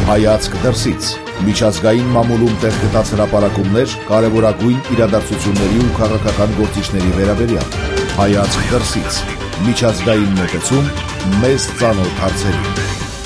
Հայացք դրսից։ Միջազգային մամուլում տեղ գտած հրապարակումներ կարևորագույն իրադարձությունների ու քաղաքական գործիչների վերաբերյալ։ Հայացք դրսից։ Միջազգային մոտեցում մեզ ծանոթ հարցերին։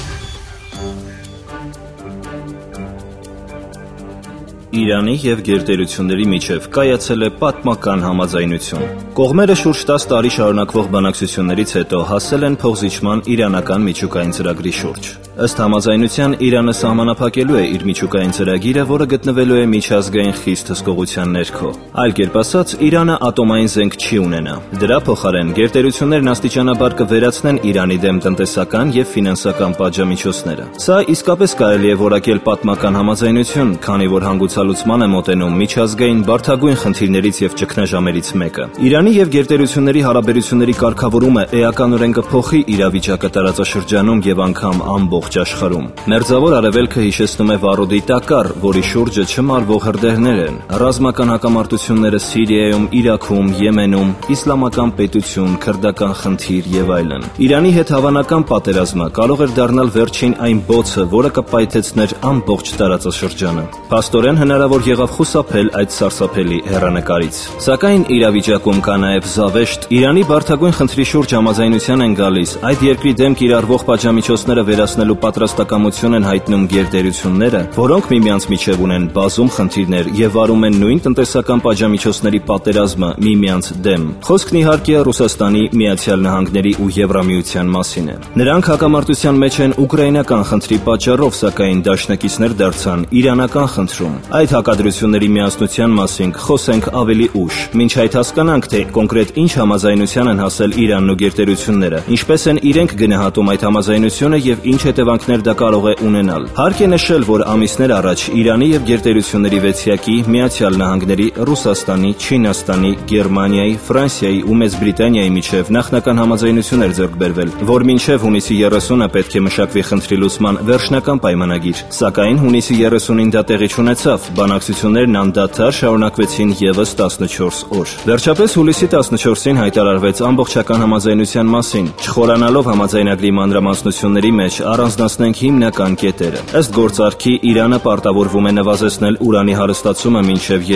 Իրանի և գերտերությունների միջև կայացել է պատմական համաձայնություն։ Կողմերը շուրջ 10 տարի շարունակվող բանակցություններից հետո հասել են փոխզիջման իրանական միջուկային ծրագրի շուրջ։ Ըստ համաձայնության Իրանը սահմանափակելու է իր միջուկային ծրագիրը, որը գտնվելու է միջազգային խիստ հսկողության ներքո։ Այլ կերպ ասած, Իրանը ատոմային զենք չի ունենա։ Դրա փոխարեն գերտերություններն աստիճանաբար կվերացնեն Իրանի դեմ տնտեսական և ֆինանսական պատժամիջոցները։ Սա իսկապես կարելի է որակել պատմական համաձայնություն, քանի որ հանգուցալուծման է մոտենում միջազգային բարդագույն խնդիրներից և ճգնաժամերից մեկը։ Իրանի և գերտերությունների հարաբերությունների կարգավորումը էականորեն կփոխի իրավիճակը տարածաշրջանում և անգամ ամբողջ աշխարհում։ Մերձավոր Արևելքը հիշեցնում է վառոդի տակառ, որի շուրջը չմարվող հրդեհներ են, ռազմական հակամարտությունները Սիրիայում, Իրաքում, Եմենում, իսլամական պետություն, քրդական խնդիր և այլն։ Իրանի հետ հավանական պատերազմը կարող էր դառնալ վերջին այն բոցը, որը կպայթեցներ ամբողջ տարածաշրջանը։ Փաստորեն հնարավոր եղավ խուսափել այդ սարսափելի հեռանկարից։ Սակայն իրավիճակում կա նաև զավեշտ։ Իրանի բարդագույն խնդրի շուրջ համաձայնության են գալիս, այդ երկրի դեմ կիրառվող պատժամիջոցները վերացնելու պատրաստակամություն են հայտնում գերտերությունները, որոնք միմյանց միջև ունեն բազում խնդիրներ և վարում են նույն տնտեսական պատժամիջոցների պատերազմը միմյանց դեմ։ Խոսքն իհարկե Ռուսաստանի, Միացյալ Նահանգների ու Եվրամիության մասին է։ Նրանք հակամարտության մեջ են ուկրաինական խնդրի պատճառով, սակայն դաշնակիցներ դարձան իրանական խնդրում։ Այդ հակադրությունների միասնության մասին խոսենք ավելի ուշ, մինչ այդ հասկանանք, թե կոնկրետ ինչ համաձայնության են հասել Իրանն ու գերտերությունները, ինչպես են իրենք գնահատում այդ համաձայնությունը և ինչ հետևանքներ դա կարող է ունենալ։ Հարկ է նշել, որ ամիսներ առաջ Իրանի և գերտերությունների վեցյակի, Միացյալ Նահանգների, Ռուսաստանի, Չինաստանի, Գերմանիայի, Ֆրանսիայի ու Մեծ Բրիտանիայի միջև նախնական համաձայնություն էր ձեռք բերվել, որ մինչև հունիսի 30-ը պետք է մշակվի խնդրի լուծման վերջնական պայմանագիր, սակայն հունիսի 30-ին դա տեղի չունեցավ, բանակցություններն անդադար շարունակվեցին ևս 14 օր։ Վերջապես հուլիսի 14-ին հայտարարվեց ամբողջական համաձայնության մասին, չխորանալով համաձայնագրի մանրամասնությունների մեջ առանձնացնենք հիմնական կետերը։ Ըստ գործարքի Իրանը պարտավորվում է նվազեցնել ուրանի հարստացումը մինչև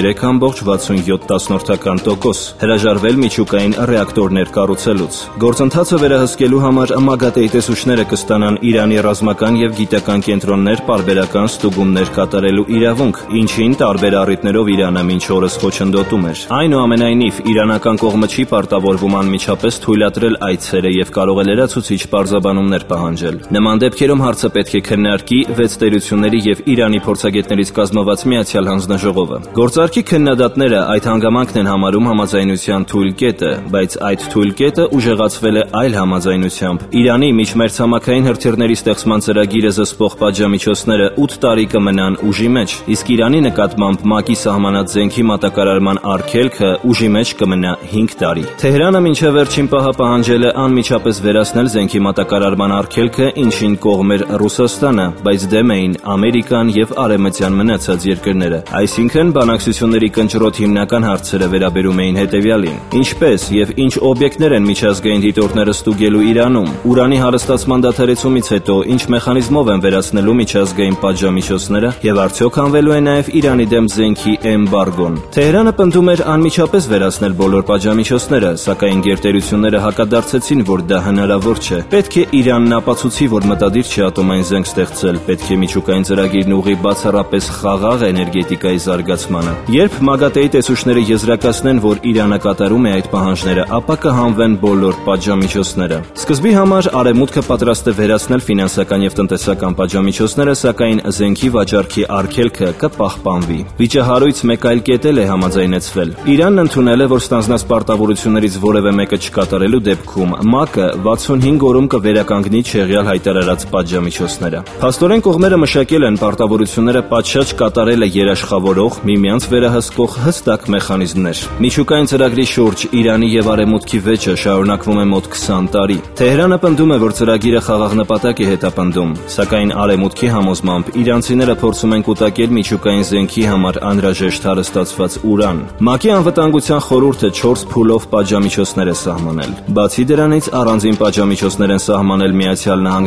3,67%, հրաժարվել միջուկային ռեակտորներ կառուցելուց։ Գործընթացը վերահսկելու համար ՄԱԳԱՏԷ-ի տեսուչները կստանան Իրանի ռազմական և գիտական կենտրոններ պարբերական ստուգումներ կատարելու իրավունք, ինչին տարբեր առիթներով Իրանը մինչ օրս խոչընդոտում էր։ Այնուամենայնիվ, իրանական կողմը չի պարտավորվում անմիջապես թույլատրել այցերը և կարող է լրացուցիչ պարզաբանումներ պահանջել։ Նման դեպքերում հարցը պետք է քննարկի 6 տերությունների և Իրանի փորձագետներից կազմված Միացյալ հանձնաժողովը։ Գործարքի քննադատները այդ հանգամանքն են համարում համաձայնության թույլ կետը, բայց այդ թույլ կետը ուժեղացվել է այլ համաձայնությամբ։ Իրանի միջմերձամաքային հրթիռների ստեղծման ծրագիրը զսպող պատժամիջոցները 8 տարի կմնան ուժի մեջ, իսկ Իրանի նկատմամբ ՄԱԿ-ի սահմանած զենքի մատակարարման արգելքը ուժի մեջ կմնա 5 տարի։ Թեհրանը մինչև վերջին պահը պահանջել է անմիջապես վերացնել զենքի մատակարարման արգելքը, ինչին կողմ էր Ռուսաստանը, բայց դեմ էին Ամերիկան և արևմտյան մնացած երկրները։ Այսինքն բանակցությունների կնճռոտ հիմնական հարցերը վերաբերում էին հետևյալին. ինչպես և ինչ օբյեկտներ են միջազգային դիտորդները ստուգելու Իրանում, ուրանի հարստացման դադարեցումից հետո ինչ մեխանիզմով են վերացնելու միջազգային պատժամիջոցները և արդյոք հանվելու է նաև Իրանի դեմ զենքի էմբարգոն։ Թեհրանը պնդում էր անմիջապես վերացնել բոլոր պատժամիջոցները, սակայն գերտերությունները հակադարձեցին, որ դա հնարավոր չէ։ Պետք է Իրանն ապացուցի, որ մտադիր չէ ատոմային զենք ստեղծել, պետք է միջուկային ծրագիրն ուղղի բացառապես խաղաղ էներգետիկայի զարգացմանը։ Երբ ՄԱԳԱՏԷ-ի տեսուչները եզրակացնեն, որ Իրանը կատարում է այդ պահանջները, ապա կհանվեն բոլոր պատժամիջոցները։ Սկզբի համար Արևմուտքը պատրաստ է վերացնել ֆինանսական և տնտեսական պատժամիջոցները, սակայն զենքի վաճառքի արգելքը կպահպանվի։ Վիճահարույց մեկ այլ կետ էլ է համաձայնեցվել։ Իրանն ընդունել է, որ ստանձնած պարտավորություններից որևէ մեկը չկատարելու դեպքում ՄԱԿ-ը 65 օրում կվերականգնի չեղյալ հայտարարած պատժամիջոցները։ Փաստորեն կողմերը մշակել են պարտավորությունները պատշաճ կատարելը երաշխավորող, միմյանց վերահսկող հստակ մեխանիզմներ։ Միջուկային ծրագրի շուրջ Իրանի և Արևմուտքի վեճը շարունակվում է մոտ 20 տարի։ Թեհրանը պնդում է, որ ծրագիրը խաղաղ նպատակ է հետապնդում, սակայն Արևմուտքի համոզմամբ իրանցիները փորձում են կուտակել միջուկային զենքի համար անհրաժեշտ հարստացված ուրան։ ՄԱԿ-ի անվտանգության խորհուրդը 4 փուլով պատժամիջոցներ է սահմանել։ Բացի դրանից, առանձին պատժամիջոցներ են սահմանել Միացյալ Նահանգներն ու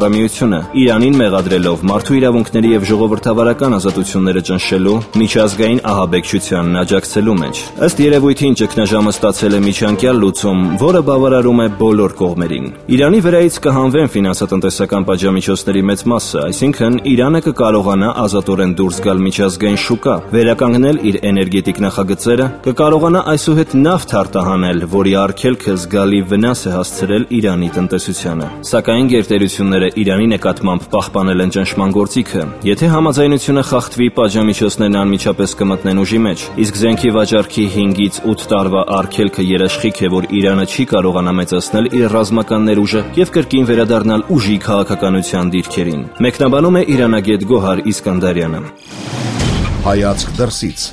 Եվրամիությունը, Իրանին մեղադրելով մարդու իրավունքների եւ ժողովրդավարական ազատությունները ճնշելու, միջազգային ահաբեկչությանն աջակցելու մեջ։ Ըստ երևույթին ճգնաժամը ստացել է միջանկյալ լուծում, որը բավարարում է բոլոր կողմերին։ Իրանի վրայից կհանվեն ֆինանսատնտեսական պատժամիջոցների մեծ մասը, այսինքն Իրանը կկարողանա ազատորեն դուրս գալ միջազգային շուկա, վերականգնել իր էներգետիկ նախագծերը, կկարողանա այսուհետ նավթ արտահանել, որի արգելքը զգալի վնաս է հասցրել Իրանի տնտեսությանը։ Սակայն գերտերությունները Իրանի նկատմամբ պահպանել են ճնշման գործիքը։ Եթե համաձայնությունը խախտվի, պատժամիջոցներն անմիջապես կմտնեն ուժի մեջ, իսկ զենքի վաճառքի 5-ից 8 տարվա արգելքը երաշխիք է, որ Իրանը չի կարողանա մեծացնել իր ռազմական ներուժը եւ կրկին վերադառնալ ուժի քաղաքականության դիրքերին։ Մեկնաբանում է իրանագետ Գոհար Իսկանդարյանը։ Հայացք դրսից։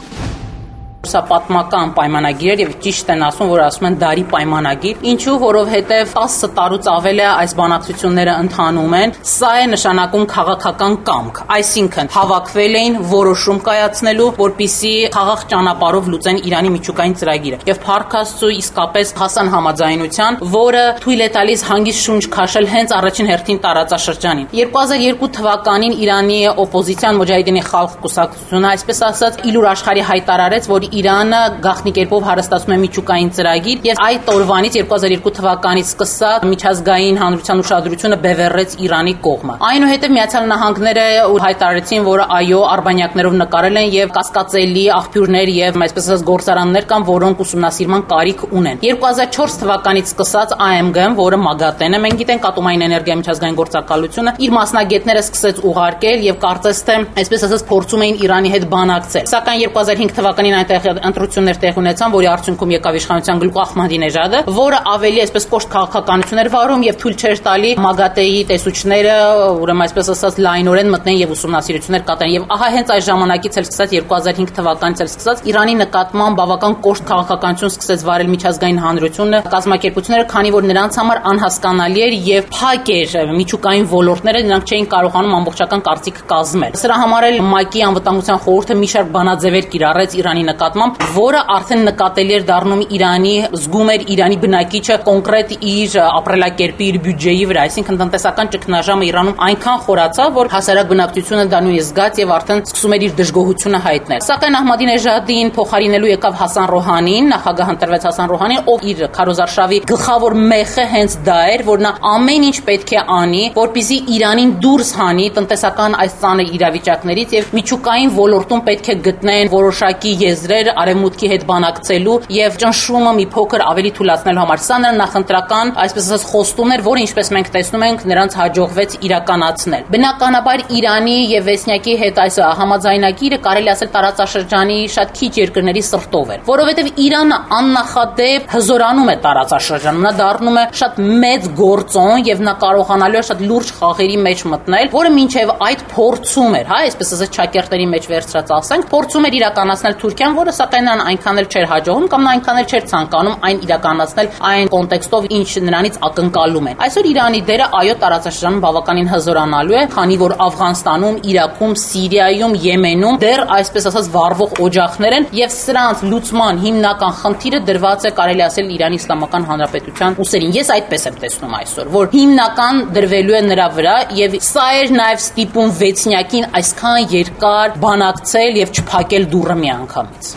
Սա պատմական պայմանագիր եւ ճիշտ են ասում, որ ասում են դարի պայմանագիր, ինչու որովհետեւ 10 տարուց ավել է այս բանակցությունները ընթանում են, սա է նշանակում քաղաքական կամք, այսինքն հավաքվել էին որոշում կայացնելու, որպիսի խաղաղ ճանապարհով լուծեն Իրանի միջուկային ծրագիրը եւ Փառք Աստծո իսկապես հասան համաձայնության, որը թույլ է տալիս հանգիստ շունչ քաշել հենց առաջին հերթին տարածաշրջանին։ 2002 թվականին Իրանի օպոզիցիան Մոջահեդինի խալխ կուսակցությունը, այսպես ասած, իլուր աշխարհի հայտարարեց, որ Իրանը գաղտնի կերպով հարստացնում է միջուկային ծրագիր եւ այդ օրվանից 2002 թվականից սկսած միջազգային հանրության ուշադրությունը բևեռեց Իրանի կողմը։ Այնուհետև Միացյալ Նահանգները հայտարարեցին, որ այո, արբանյակներով նկարել են եւ կասկածելի աղբյուրներ եւ այսպես ասած գործարաններ կան, որոնք ուսումնասիրման կարիք ունեն։ 2004 թվականից սկսած AMG-ն, որը ՄԱԳԱՏԵ-ն է, մենք գիտենք ատոմային էներգիա միջազգային գործակալությունը, իր մասնագետները սկսեց ուղարկել եւ կարծես թե այսպես ասած փորձում էին Իրանի հետ բանակցել։ Սակայն 2005 թվականին այնտեղ ընտրություններ տեղ ունեցան, որի արդյունքում եկավ իշխանության գլուխ Ահմադինեժադը, որը ավելի այսպես կոշտ քաղաքականություն էր վարում եւ թույլ չէր տալի ՄԱԳԱՏԵ-ի տեսուչները, ուրեմն այսպես ասած լայնորեն մտնեն եւ ուսումնասիրություններ կատարեն։ Եվ ահա հենց այս ժամանակից էլ սկսած 2005 թվականից էլ սկսած Իրանի նկատմամբ բավական կոշտ քաղաքականություն սկսեց վարել միջազգային հանրությունը, կազմակերպությունները, քանի որ նրանց համար անհասկանալի էր եւ փակ էր միջուկային ոլորտները, նրանք չէին կարողանում ամբողջական կարծիք կազմել։ Սրա համար էլ ՄԱԿ-ի անվտանգության խորհուրդը մի շարք բանաձևեր կիրառեց Իրանի նկատմամբ, որը արդեն նկատելի էր դառնում Իրանի, զգում էր Իրանի բնակիչը կոնկրետ իր ապրելակերպի, իր բյուջեի վրա, այսինքն տնտեսական ճգնաժամը Իրանում այնքան խորացավ, որ հասարակ բնակչությունը դա նույնիսկ զգաց եւ արդեն սկսում էր իր դժգոհությունը հայտնել։ Սակայն Ահմադինեժադին փոխարինելու եկավ Հասան Ռոհանին, նախագահ ընտրվեց Հասան Ռոհանին, ով իր քարոզարշավի գլխավոր մեխը հենց դա էր, որ նա ամեն ինչ պետք է անի, որպեսզի Իրանին դուրս հանի տնտեսական այս ծանր իրավիճակներից եւ միջուկային ոլորտում պետք է գտնեն որոշակի եզրեր արևմուտքի հետ բանակցելու եւ ճնշումը մի փոքր ավելի թույլատնելու համար։ Սա նրան նախընտրական, այսպես ասած, խոստումն էր, որը ինչպես մենք տեսնում ենք, նրանց հաջողվեց իրականացնել։ Բնականաբար Իրանի եւ Վեսնյակի հետ այս համաձայնագիրը կարելի ասել տարածաշրջանի շատ քիչ երկրների սրտով էր, որովհետեւ Իրանը աննախադեպ հզորանում է տարածաշրջանում, նա դառնում է շատ մեծ գործոն եւ նա կարողանալու է շատ լուրջ խաղերի մեջ մտնել, որը մինչեւ այդ փորձում էր, այսպես ասած, չակերտների մեջ վերցրած ասենք, փորձում էր իրականացնել Թուրքիան, որը սակայն նրան այնքան էլ չէր հաջողում կամ նա այնքան էլ չէր ցանկանում այն իրականացնել այն կոնտեքստով, ինչ նրանից ակնկալում են։ Այսօր Իրանի դերը այո տարածաշրջանում բավականին հզորանալու է, քանի որ Աֆղանստանում, Իրաքում, Սիրիայում, Եմենում դեռ այսպես ասած վառվող օջախներ են եւ սրանց լուծման հիմնական խնդիրը դրված է, կարելի ասել, Իրանի Իսլամական Հանրապետության ուսերին։ Ես այդպես եմ տեսնում այսօր, որ հիմնական դրվելու է նրա վրա եւ սա էր նաեւ ստիպում Վեցնյակին այսքան երկար բանակցել եւ չփակել դուռը միանգամից։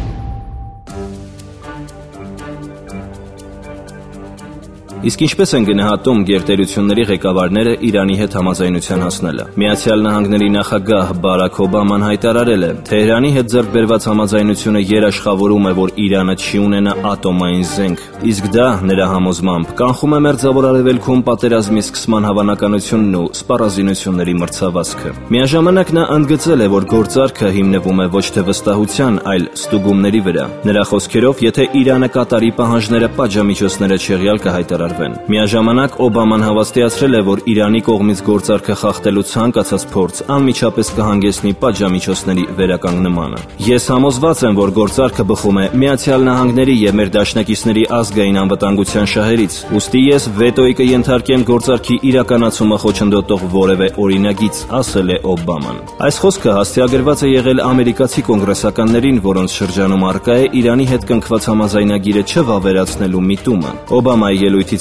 Իսկ ինչպես են գնահատում գերտերությունների ղեկավարները Իրանի հետ համաձայնության հասնելը։ Միացյալ Նահանգների նախագահ Բարաք Օբաման հայտարարել է. Թեհրանի հետ ձեռք բերված համաձայնությունը երաշխավորում է, որ Իրանը չի ունենա ատոմային զենք, իսկ դա նրա համոզմամբ կանխում է Մերձավոր Արևելքում պատերազմի սկսման հավանականությունն ու սպառազինությունների մրցավազքը։ Միաժամանակ նա ընդգծել է, որ գործարքը հիմնվում է ոչ թե վստահության, այլ ստուգումների վրա։ Նրա խոսքերով, եթե Իրանը կատարի պահանջները, պատժամիջոցները չեղյալ կհայտարարվեն։ Միաժամանակ Օբաման հավաստիացրել է, որ Իրանի կողմից գործարքը խախտելու ցանկացած փորձ անմիջապես կհանգեցնի պատժամիջոցների վերականգնմանը։ Ես համոզված եմ, որ գործարքը բխում է Միացյալ Նահանգների եւ մեր դաշնակիցների ազգային անվտանգության շահերից, ուստի ես վետոյի կենթարկեմ գործարքի իրականացումը խոչընդոտող որևէ օրինագիծ, ասել է Օբաման։ Այս խոսքը հաստիագրված է եղել ամերիկացի կոնգրեսականներին, որոնց շրջանում առկա է Իրանի հետ կնքված համաձայնագիրը չվավերացնելու միտումը։ Օբամայի ելույթից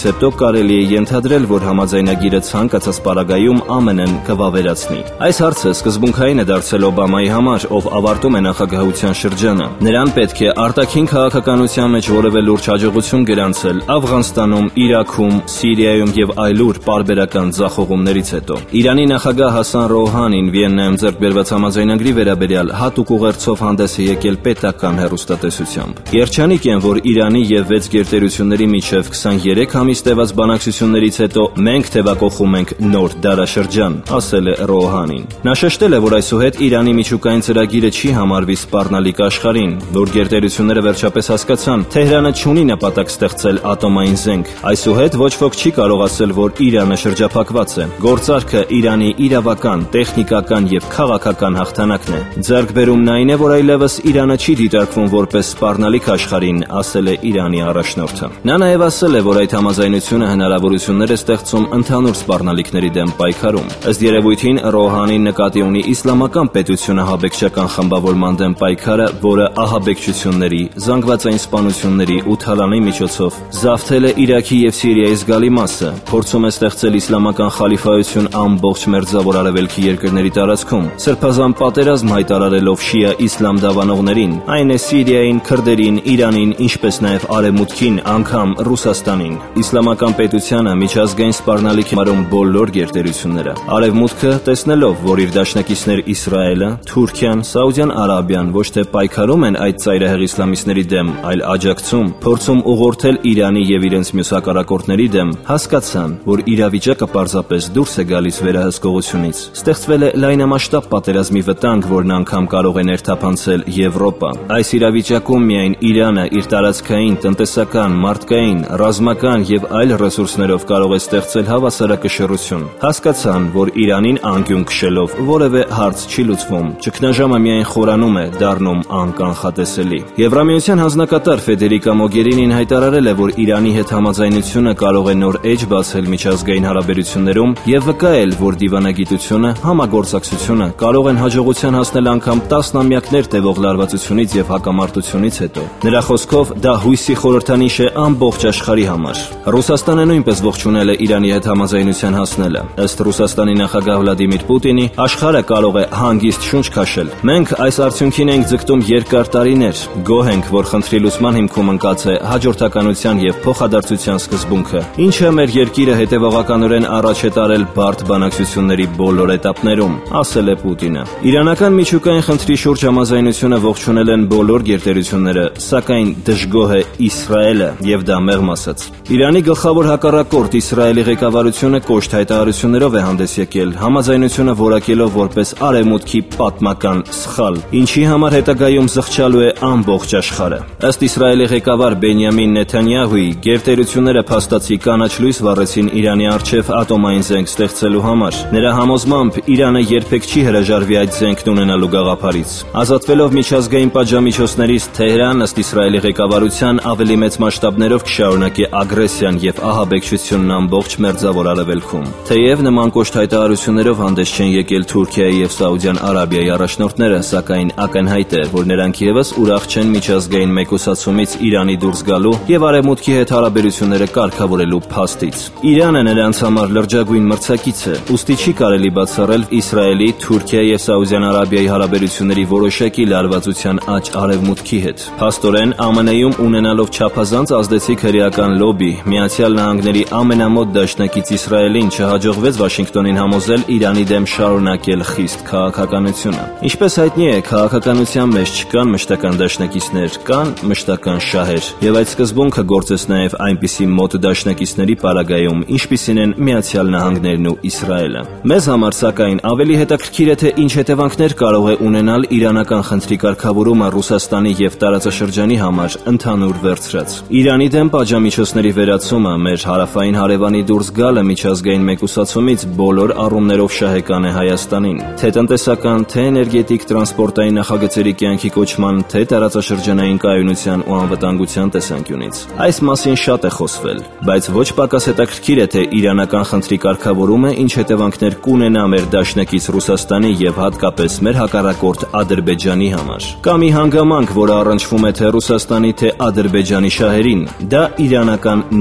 հաղթանակից հետո կարելի է ենթադրել, որ համաձայնագիրը ցանկացած պարագայում ԱՄՆ-ն կվավերացնի։ Այս հարցը սկզբունքային է դարձել Օբամայի համար, ով ավարտում է նախագահության շրջանը։ Նրան պետք է արտաքին քաղաքականության մեջ որևէ լուրջ հաջողություն գրանցել Աֆղանստանում, Իրաքում, Սիրիայում եւ այլուր պարբերական ձախողումներից հետո։ Իրանի նախագահ Հասան Ռոհանին Վիեննայում ձեռք բերված համաձայնագրի վերաբերյալ հատուկ ուղերձով հանդես է եկել պետական հեռուստատեսությամբ։ Երջանիկ են, որ Իրանի եւ 6 գերտերությունների միջև 23 ամիս տևած բանակցություններից հետո մենք թևակողում ենք նոր դարաշրջան, ասել է Ռոհանին։ Նա շեշտել է, որ այսուհետ Իրանի միջուկային ծրագիրը չի համարվի սպառնալիք աշխարհին, որ գերտերությունները վերջապես հասկացան, Թեհրանը չունի նպատակ ստեղծել ատոմային զենք։ Այսուհետ ոչ ոք չի կարող ասել, որ Իրանը շրջափակված է։ Գործարքը Իրանի իրավական, տեխնիկական եւ քաղաքական հաղթանակն է։ Ձեռքբերումն այն է, որ այլևս Իրանը չի դիտարկվում որպես սպառնալիք աշխարհին, ասել է Իրանի առաջնորդը։ Նա նաև ասել է, որ այդ համաձայնությունը հնարավորություններ է ստեղծում ընդհանուր սպառնալիքների դեմ պայքարում։ Ըստ երևույթին Ռոհանին նկատի ունի իսլամական պետությունը ահաբեկչական խմբավորման դեմ պայքարը, որը ահաբեկչությունների, զանգվածային սպանությունների ու թալանի միջոցով զավթել է Իրաքի եւ Սիրիայի զգալի մասը, փորձում է ստեղծել իսլամական խալիֆայություն ամբողջ մերձավոր արևելքի երկրների տարածքում, սրբազան պատերազմ հայտարարելով շիա իսլամ դավանողներին, այն է Սիրիային, քրդերին, Իրանին, ինչպես նաև Արևմուտքին, անգամ Ռուսաստանին։ Իսլամական պետությանը միջազգային սպառնալիք համարում բոլոր գերտերությունները։ Արևմուտքը, տեսնելով, որ իր դաշնակիցներ Իսրայելը, Թուրքիան, Սաուդյան Արաբիան ոչ թե պայքարում են այդ ծայրահեղ իսլամիստների դեմ, այլ աջակցում, փորձում ուղղորդել Իրանի եւ իրենց մյուս հակառակորդների դեմ, հասկացան, որ իրավիճակը պարզապես դուրս է գալիս վերահսկողությունից։ Ստեղծվել է լայնամասշտաբ պատերազմի վտանգ, որն անգամ կարող է ներթափանցել Եվրոպա։ Այս իրավիճակում միայն Իրանը իր տարածքային, տնտեսական, մարդկային, ռազմական եւ այլ ռեսուրսներով կարող է ստեղծել հավասարակշռություն։ Հասկացան, որ Իրանին անկյուն քշելով որևէ հարց չի լուծվում, ճգնաժամը միայն խորանում է, դառնում անկանխատեսելի։ Եվրամիության հանձնակատար Ֆեդերիկա Մոգերինին հայտարարել է, որ Իրանի հետ համաձայնությունը կարող է նոր էջ բացել միջազգային հարաբերություններում եւ վկայել, որ դիվանագիտությունը, համագործակցությունը կարող են հաջողության հասնել անգամ տասնամյակներ տևող լարվածությունից եւ հակամարտությունից հետո։ Նրա խոսքով դա հույսի խորհրդանիշ է ամբողջ աշխարհի համար։ Ռուսաստանը նույնպես ողջունել է Իրանի հետ համաձայնության հասնելը։ Ըստ Ռուսաստանի նախագահ Վլադիմիր Պուտինի, աշխարհը կարող է հանգիստ շունչ քաշել։ Մենք այս արդյունքին ենք ձգտում երկար տարիներ։ Գոհ ենք, որ խնդրի լուծման հիմքում ընկած է հաջորդականության եւ փոխադարձության սկզբունքը, ինչը մեր երկիրը հետևողականորեն առաջ է տարել բարդ բանակցությունների բոլոր этаպներում, ասել է Պուտինը։ Իրանական միջուկային խնդրի շուրջ համաձայնությունը ողջունել են բոլոր գերտերությունները, սակայն դժգոհ է Իսրայելը եւ դա մեղմ ասաց։ Իրանի գլխավոր հակառակորդ Իսրայելի ղեկավարությունը կոշտ հայտարարություններով է հանդես եկել, համաձայնությունը որակելով որպես արևմուտքի պատմական սխալ, ինչի համար հետագայում զղջալու է ամբողջ աշխարհը։ Ըստ Իսրայելի ղեկավար Բենյամին Նեթանյահուի, գերտերությունները փաստացի կանաչ լույս վառեցին Իրանի առջև ատոմային զենք ստեղծելու համար։ Նրա համոզմամբ Իրանը երբեք չի հրաժարվի այդ զենքն ունենալու գաղափարից։ Ազատվելով միջազգային պատժամիջոցներից, Թեհրան ըստ Իսրայելի ղեկավարության ավելի մեծ մասշտաբներով կշարունակի ագրեսիան եւ ահաբեկչությունն ամբողջ մերձավոր արևելքում։ Թեև նման կոշտ հայտարարություններով հանդես չեն եկել Թուրքիայի եւ Սաուդյան Արաբիայի առաջնորդները, սակայն ակնհայտ է, որ նրանք եւս ուրախ չեն միջազգային մեկուսացումից Իրանի դուրս գալու եւ արևմուտքի հետ հարաբերությունները կարգավորելու փաստից։ Իրանը նրանց համար լրջագույն մրցակից է, ուստի չի կարելի բացառել Իսրայելի, Թուրքիայի եւ Սաուդյան Արաբիայի հարաբերությունների որոշակի լարվածության աճ արևմուտքի հետ։ Փաստորեն ԱՄՆ-ում ունենալով չափազանց ազդեցիկ հրեական լոբի, Միացյալ Նահանգների ամենամոտ դաշնակից Իսրայելին չհաջողվեց Վաշինգտոնին համոզել Իրանի դեմ շարունակել խիստ քաղաքականությունը։ Ինչպես հայտնի է, քաղաքականության մեջ չկան մշտական դաշնակիցներ, կան մշտական շահեր, եւ այդ սկզբունքը գործեց նաեւ այնպիսի մոտ դաշնակիցների պարագայում, ինչպիսին են Միացյալ Նահանգներն ու Իսրայելը։ Մեզ համար սակայն ավելի հետաքրքիր է, թե ինչ հետևանքներ կարող է ունենալ իրանական խնդրի կարգավորումը Ռուսաստանի եւ տարածաշրջանի համար ընդհանուր վերցրած։ Իրանի դեմ պատժամիջոցների վերացումը, մեր հարավային հարևանի դուրս գալը միջազգային մեկուսացումից բոլոր առումներով շահեկան է Հայաստանին, թե տնտեսական, թե էներգետիկ, տրանսպորտային նախագծերի կյանքի կոչման, թե տարածաշրջանային կայունության ու անվտանգության տեսանկյունից։ Այս մասին շատ է խոսվել, բայց ոչ պակաս հետաքրքիր է, թե իրանական խնդրի կարգավորումը ինչ հետևանքներ կունենա մեր դաշնակից Ռուսաստանի եւ հատկապես մեր հակառակորդ Ադրբեջանի համար։ Կա մի հանգամանք, որը առնչվում է թե Ռուսաստանի, թե Ադրբեջանի շահերին, դա իրանական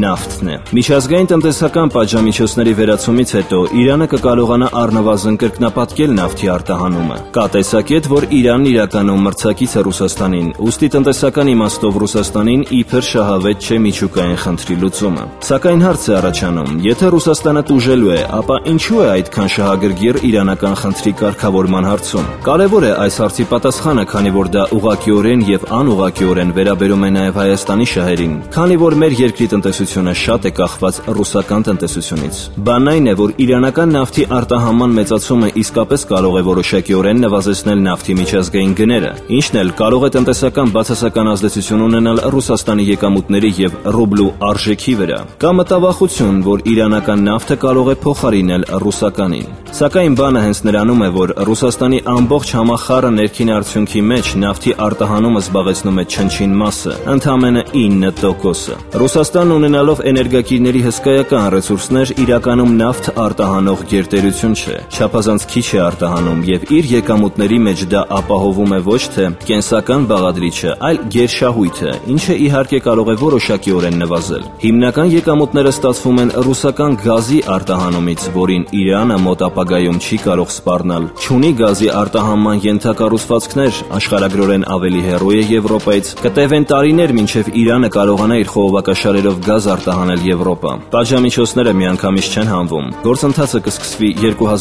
նավթն է։ Միջազգային տնտեսական պատժամիջոցների վերացումից հետո Իրանը կկարողանա առնվազն կրկնապատկել նավթի արտահանումը։ Կա տեսակետ, որ Իրանն իրականում մրցակից է Ռուսաստանին, ուստի տնտեսական իմաստով Ռուսաստանին իբր շահավետ չէ միջուկային խնդրի լուծումը։ Սակայն հարց է առաջանում, եթե Ռուսաստանը տուժելու է, ապա ինչու է այդքան շահագրգիռ իրանական խնդրի կարգավորման հարցում։ Կարևոր է այս հարցի պատասխանը, քանի որ դա ուղղակիորեն եւ անուղղակիորեն վերաբերում է նաեւ Հայաստանի շահերին, քանի որ մեր երկրի տնտեսությունը շատ է կախված ռուսական տնտեսությունից։ Բանն այն է, որ իրանական նավթի արտահանման մեծացումը իսկապես կարող է որոշակիորեն նվազեցնել նավթի միջազգային գները, ինչն էլ կարող է տնտեսական բացասական ազդեցություն ունենալ Ռուսաստանի եկամուտների եւ ռուբլու արժեքի վրա։ Կա մտավախություն, որ իրանական նավթը կարող է փոխարինել ռուսականին։ Սակայն բանը հենց նրանում է, որ Ռուսաստանի ամբողջ համախառը ներքին արդյունքի մեջ նավթի արտահանումը զբաղեցնում է չնչին մասը, ընդամենը 9%։ Ռուսաստանն ունենալով էներգակիրների հսկայական ռեսուրսներ, իրականում նավթ արտահանող գերտերություն չէ, չափազանց քիչ է արտահանում եւ իր եկամուտների մեջ դա ապահովում է ոչ թե կենսական բաղադրիչը, այլ գերշահույթը, ինչը իհարկե կարող է որոշակիորեն նվազել։ Հիմնական եկամուտները ստացվում են ռուսական գազի արտահանումից, որին Իրանը մոտ ապագայում չի կարող սպառնալ։ Չունի գազի արտահանման ենթակառուցվածքներ, աշխարհագրորեն ավելի հեռու է Եվրոպայից, կտևեն տարիներ մինչև Իրանը կարողանա իր խողովակաշարերով գազ արտահանել Եվրոպա։ Պատժամիջոցները միանգամից չեն հանվում։ Գործընթացը կսկսվի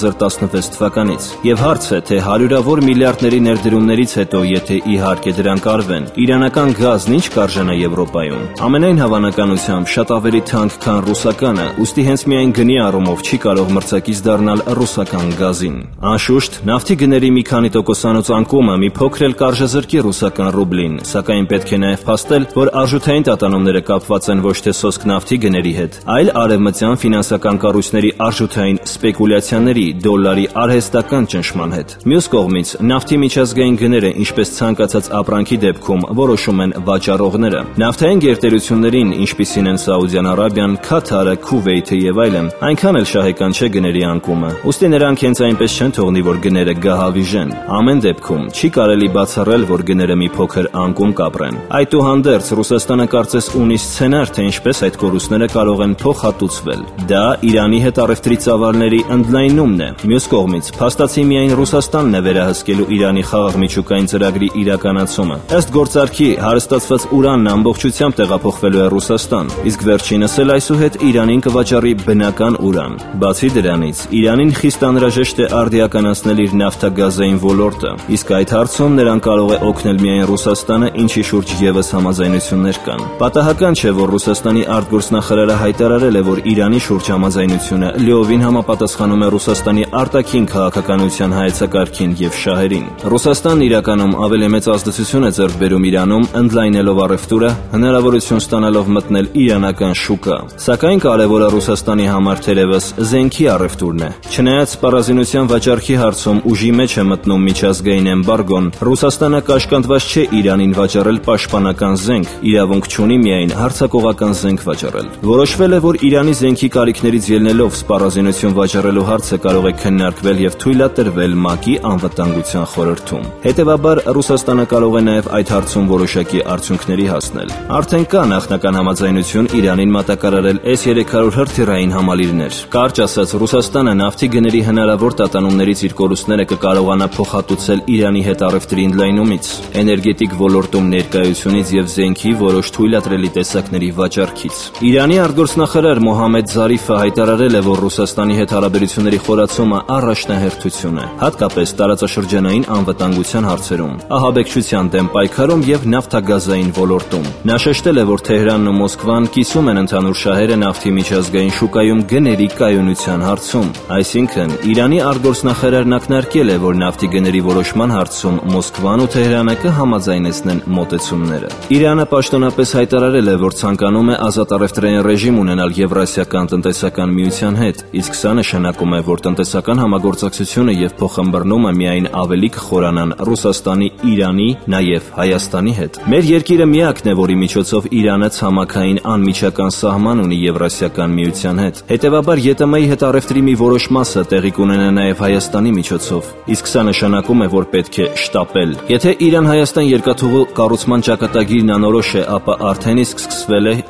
2016 թվականից։ Եվ հարց է, թե հարյուրավոր միլիարդների ներդրումներից հետո, եթե իհարկե դրանք արվեն, իրանական գազն ինչ կարժենա Եվրոպայում։ Ամենայն հավանականությամբ շատ ավելի թանկ, քան ռուսականը, ուստի հենց միայն գնի առումով չի կարող մրցակից դառնալ ռուսական գազին։ Անշուշտ, նավթի գների մի քանի տոկոսանոց անկումը մի փոքր էլ կարժազրկի ռուսական ռուբլին, սակայն պետք է նաև փաստել, որ արժութային տատանումները կապված են ոչ թե սոսկ նավթի գների հետ, այլ արևմտյան ֆինանսական կառույցների արժութային սպեկուլյացիաների, դոլարի արհեստական ճնշման հետ։ Մյուս կողմից, նավթի միջազգային գները, ինչպես ցանկացած ապրանքի դեպքում, որոշում են վաճառողները։ Նավթային գերտերություններին, ինչպիսին են Սաուդյան Արաբիան, Քաթարը, Քուվեյթը եւ այլն, այնքան էլ շահեկան չէ գների անկումը։ Ուստի նրանք հենց այնպես չեն թողնի, որ գները գահավիժեն։ Ամեն դեպքում չի կարելի բացառել, որ գները մի փոքր անկում կապրեն։ Այդուհանդերձ Ռուսաստանը կարծես ունի սցենար, թե ինչպես այդ կորուստները կարող են փոխհատուցվել։ Դա Իրանի հետ առևտրի ծավալների ընդլայնումն է։ Մյուս կողմից, փաստացի միայն Ռուսաստանն է վերահսկելու Իրանի խաղաղ միջուկային ծրագրի իրականացումը։ Ըստ գործարքի, հարստացված ուրանն ամբողջությամբ տեղափոխվելու է Ռուսաստան, իսկ վերջինս էլ այսուհետ Իրանին կվաճառի բնական уран։ Բացի դրանից, Իրանին խիստ անհրաժեշտ է արդիականացնել իր նավթագազային ոլորտը, իսկ այդ հարցում նրան կարող է օգնել միայն Ռուսաստանը, ինչի շուրջ ևս համաձայնություններ կան։ Պատահական չէ, որ Ռուսաստանի արտգործնախարարը հայտարարել է, որ Իրանի շուրջ համաձայնությունը լիովին համապատասխանում է Ռուսաստանի արտաքին քաղաքականության հայեցակարգին եւ շահերին։ Ռուսաստանն իրականում ավելի մեծ ազդեցություն է ձեռք բերում Իրանում, ընդլայնելով առևտուրը, հնարավորություն ստանալով մտնել իրանական շուկա։ Սակայն կարևորը Ռուսաստանի համար թերևս զենքի առևտուրն է։ Չնայած սպառազինության վաճառքի հարցում ուժի մեջ է մտնում միջազգային էմբարգոն, Ռուսաստանը կաշկանդված չէ Իրանին վաճառել պաշտպանական զենք, իրավունք չունի միայն հարձակողական զենք վաճառել։ Որոշվել է, որ Իրանի զենքի կարիքներից ելնելով սպառազինություն վաճառելու հարցը կարող է քննարկվել եւ թույլատրվել ՄԱԿ-ի անվտանգության խորհրդում։ Հետևաբար Ռուսաստանը կարող է նաեւ այդ հարցում որոշակի արդյունքների հասնել։ Արդեն կա նախնական համաձայնություն Իրանին մատակարարել S-300 հրթիռային համալիրներ։ Կարճ ասած, Ռուսաստանը նավթի գների հնարավոր տատանումներից իր կորուստները կկարողանա փոխհատուցել Իրանի հետ առևտրի ընդլայնումից, էներգետիկ ոլորտում ներկայությունից եւ զենքի որոշ թույլատրելի տեսակների վաճառքից։ Իրանի արտգործնախարար Մոհամմեդ Զարիֆը հայտարարել է, որ Ռուսաստանի հետ հարաբերությունների խորացումը առաջնահերթություն է, հատկապես տարածաշրջանային անվտանգության հարցերում, ահաբեկչության դեմ պայքարում եւ նավթագազային ոլորտում։ Նա շեշտել է, որ Թեհրանն ու Մոսկվան կիսում են ընդհանուր շահերը նավթի միջազգային շուկայում գների կայունության հարցում։ Այսինքն, Իրանի արտգործնախարարն ակնարկել է, որ նավթի գների որոշման հարցում Մոսկվան ու Թեհրանը կհամաձայնեցնեն մոտեցումները։ Իրանը պաշտոնապես հայտարարել է, որ ցանկանում է ազատ առևտրային ռեժիմ ունենալ Եվրասիական տնտեսական միության հետ, իսկ սա նշանակում է, որ տնտեսական համագործակցությունը եւ փոխըմբռնումը միայն ավելի կխորանան Ռուսաստանի, Իրանի, նաեւ Հայաստանի հետ։ Մեր երկիրը միակն է, որի միջոցով Իրանը ցամաքային անմիջական սահման ունի Եվրասիական միության հետ։ Հետևաբար ԵՏՄ-ի հետ առևտրի մի որոշ մասը տեղի կունենա նաեւ Հայաստանի միջոցով, իսկ սա նշանակում է, որ պետք է շտապել։ Եթե Իրան-Հայաստան երկաթուղու կառուցման ճակատագիրն անորոշ է, ապա արդեն իսկ սկսվել է Հյուսիս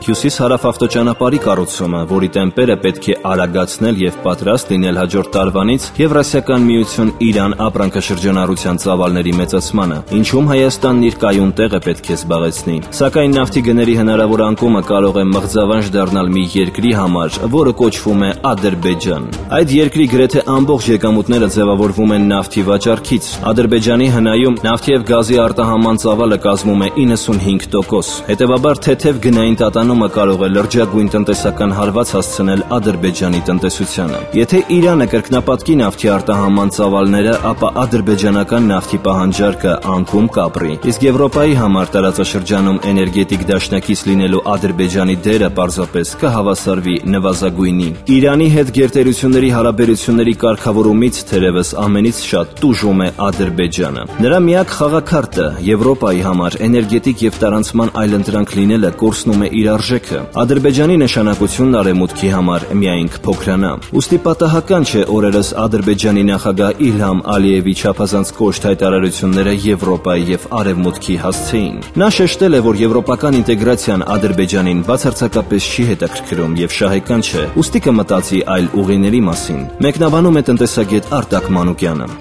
հարավավտոճանապարհի կառուցումը, որի տեմպերը պետք է արագացնել եւ պատրաստ լինել հաջորդ տարվանից Եվրասիական միություն Իրան ապրանքաշրջանառության ծավալների մեծացմանը, ինչում Հայաստանն իր կայուն տեղը պետք է զբաղեցնի։ Սակայն նավթի գների հնարավոր անկումը կարող է մղձավանջ դառնալ մի երկրի համար, որը կոչվում է Ադրբեջան։ Այդ երկրի գրեթե ամբողջ եկամուտները ձևավորվում են նավթի վաճառքից։ Ադրբեջանի հնայում նավթի եւ գազի արտահանման ծավալը կազմում է 95%։ Հետևաբար թեթև գնային տատանումը կարող է լրջագույն տնտեսական հարված հասցնել Ադրբեջանի տնտեսությանը։ Եթե Իրանը կրկնապատկի նավթի արտահանման ծավալները, ապա ադրբեջանական նավթի պահանջարկը անկում կապրի։ Իսկ Եվրոպայի համար տարածաշրջանում էներգետիկ դաշնակից լինելու Ադրբեջանի դերը պարզապես կհավասարվի նվազագույնի։ Իրանի հետ գերտերությունների հարաբերությունների կարգավորումից թերևս ամենից շատ տուժում է Ադրբեջանը։ Նրա միակ խաղաքարտը Եվրոպայի համար էներգետիկ եւ տարանցման այլընտրանք լինելը կորցնում է իր արժեքը։ Ադրբեջանի նշանակությունն արևմուտքի համար միայն կփոքրանա։ Ուստի պատահական չէ օրերս Ադրբեջանի նախագահ Իլհամ Ալիևի չափազանց կոշտ հայտարարությունները Եվրոպայի եւ արևմուտքի հասցեին։ Նա շեշտել է, որ եվրոպական ինտեգրացիան Ադրբեջանին բացարձակապես չի հետաքրքրում եւ շահեկան չէ։ Ուստի կմտածի այլ ուղիների մասին։ Մեկնաբանում է տնտեսագետ Արտակ Մանուկյանը։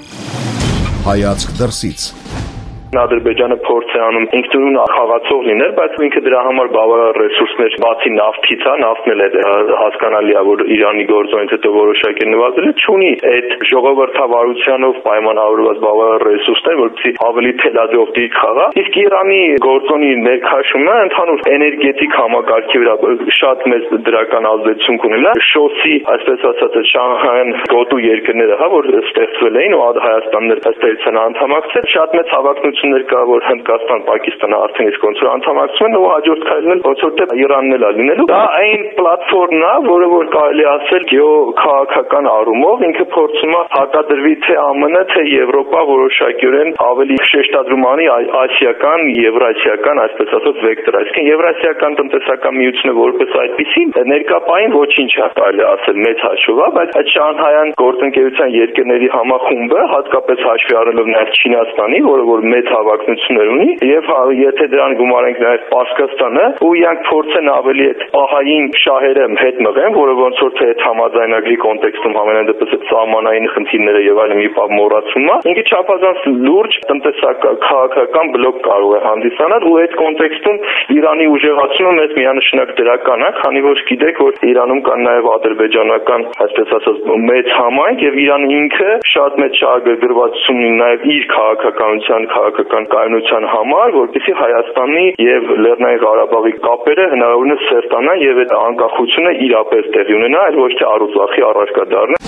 Հայացք դրսից։ Ադրբեջանը փորձ է անում ինքնուրույն խաղացող լինել, բայց ինքը դրա համար բավարար ռեսուրսներ բացի նավթից, նավթն էլ է հասկանալի է, որ Իրանի գործոնից հետո որոշակի նվազել է, չունի այդ ժողովրդավարությանով պայմանավորված բավարար ռեսուրսներ, որպեսզի ավելի թելադրող դիրք խաղա։ Իսկ Իրանի գործոնի ներքաշումը ընդհանուր էներգետիկ համակարգի վրա շատ մեծ դրական ազդեցություն կունենա։ Շոսի, այսպես ասած, Շանհայն գոտու երկրները, որ ստեղծվել էին ու Հայաստանն էլ ըստ անդամակցել, շատ մեծ հավակնություն կա, որ Հնդկաստան, Պակիստանը արդեն իսկ ոնց որ անդամակցում են ու հաջորդ քայլն էլ ոնց որ Իրանն էլ է լինելու։ Դա այն պլատֆորմն է, որը որ կարելի ասել գեոքաղաքական առումով ինքը փորձում է հակադրվի թե ԱՄՆ, թե Եվրոպա որոշակիորեն ավելի շեշտադրում անի ասիական, եվրասիական, այսպես ասած վեկտոր, այսինքն Եվրասիական տնտեսական միությունը որպես այդպիսի ներկապային ոչինչ է կարելի ասել մեծ հաշվով, բայց այդ Շանհայյան գործընկերության երկրների համախումբը, հատկապես հաշվի առնելով նաև Չինաստանի, որը որ մեծ հավակնություններ ունի, եւ եթե դրան գումարենք նաև Պարսկաստանը, ու իրանք փորձեն ավելի այդ պահային շահերը հետ մղեն, որը ոնց որ թե այդ համաձայնագրի կոնտեքստում համենայն դեպս այդ սահմանային խնդիրները եւ այլն մի պահ մոռացում է, ինքը չափազանց լուրջ տնտեսական քաղաքական բլոկ կարող է հանդիսանալ, ու այդ կոնտեքստում Իրանի ուժեղացումը մեծ միանշանակ դրական է, քանի որ գիտեք, որ Իրանում կան նաև ադրբեջանական, այսպես ասած, մեծ համայնք եւ Իրանը ինքը շատ մեծ շահագրգռվածություն ունի նաև իր քաղաքական կայունության համար, որպեսզի Հայաստանի եւ Լեռնային Ղարաբաղի կապերը հնարավորինս սերտանան եւ այդ անկախությունը իրապես տեղի ունենա, այլ ոչ թե առուծախի առարկա դառնա։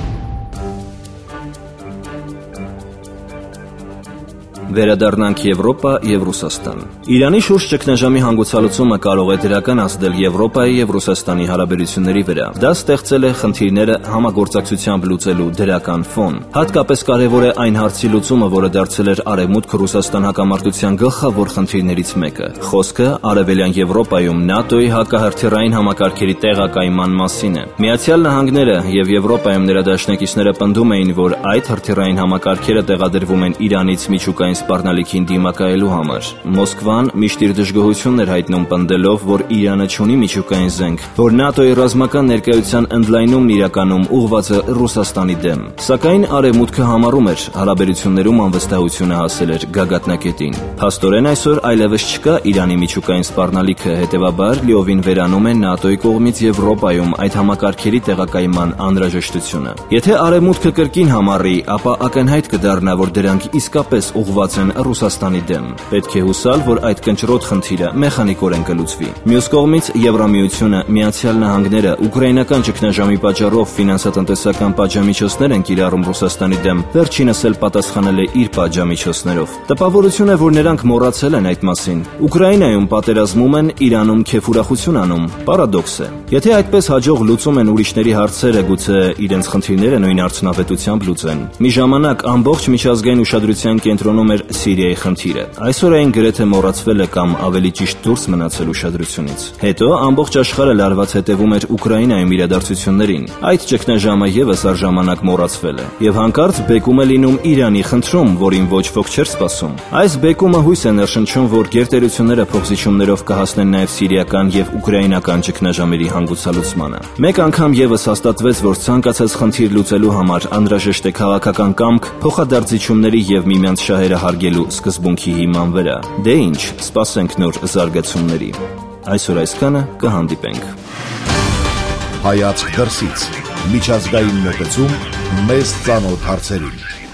Վերադառնանք Եվրոպա եւ Ռուսաստան։ Իրանի շուրջ ճգնաժամի հանգուցալուծումը կարող է դրական ազդել Եվրոպայի եւ Ռուսաստանի հարաբերությունների վրա։ Դա ստեղծել է խնդիրները համագործակցությամբ լուծելու դրական ֆոն։ Հատկապես կարևոր է այն հարցի լուծումը, որը դարձել էր Արևմուտք-Ռուսաստան հակամարտության գլխավոր խնդիրներից մեկը։ Խոսքը Արևելյան Եվրոպայում ՆԱՏՕ-ի հակահրթիռային համակարգերի տեղակայման մասին է։ Միացյալ Նահանգները եւ Եվրոպայում նրա դաշնակիցները պնդում էին, որ այդ հրթիռային համակարգերը տեղադրվում են Իրանից միջուկային սպառնալիքին դիմակայելու համար։ Մոսկվան միշտ իր դժգոհությունն էր հայտնում պնդելով, որ Իրանը չունի միջուկային զենք, որ ՆԱՏՕ-ի ռազմական ներկայության ընդլայնումն իրականում ուղղված է Ռուսաստանի դեմ։ Սակայն Արևմուտքը համառում էր, հարաբերություններում անվստահությունը հասել էր գագաթնակետին։ Փաստորեն այսօր այլևս չկա Իրանի միջուկային սպառնալիքը, հետևաբար լիովին վերանում է ՆԱՏՕ-ի կողմից Եվրոպայում այդ համակարգերի տեղակայման անհրաժեշտությունը։ Եթե Արևմուտքը կրկին համառի, ապա ակնհայտ կդառնա, որ դրանք իսկապես ուղղված են Ռուսաստանի դեմ։ Պետք է հուսալ, որ այդ կնճռոտ խնդիրը մեխանիկորեն կլուծվի։ Մյուս կողմից Եվրամիությունը, Միացյալ Նահանգները ուկրաինական ճգնաժամի պատճառով ֆինանսատնտեսական պատժամիջոցներ են կիրառում Ռուսաստանի դեմ, վերջինս էլ պատասխանել է իր պատժամիջոցներով։ Տպավորություն է, որ նրանք մոռացել են այդ մասին։ Ուկրաինայում պատերազմում են, Իրանում քեֆուրախություն անում։ Պարադոքս է։ Եթե այդպես հաջող լուծում են ուրիշների հարցերը, գուցե իրենց խնդիրները նույն արդյունավետությամբ լուծեն։ Մի ժամանակ ամբողջ միջազգային ուշադրության կենտրոնում էր էր Սիրիայի խնդիրը։ Այսօր այն գրեթե մոռացվել է կամ ավելի ճիշտ դուրս մնացել ուշադրությունից։ Հետո ամբողջ աշխարհը լարված հետևում էր Ուկրաինայում իրադարձություններին։ Այդ ճգնաժամը եւս առժամանակ մոռացվել է։ Եվ հանկարծ բեկում է լինում Իրանի խնդրում, որին ոչ ոք չէր սպասում։ Այս բեկումը հույս է ներշնչում, որ գերտերությունները փոխզիջումներով կհասնեն նաեւ սիրիական եւ ուկրաինական ճգնաժամերի հանգուցալուծմանը։ Մեկ անգամ եւս հաստատվեց, որ ցանկացած խնդիր լուծելու համար անհրաժեշտ է քաղաքական կամք, փոխադարձիչումների եւ միմյանց շահերը հարգելու սկզբունքի հիման վրա։ Դե ինչ, սպասենք նոր զարգացումների։ Այսօր այսքանը, կհանդիպենք։ Հայացք դրսից, միջազգային մոտեցում մեզ ծանոթ հարցերին։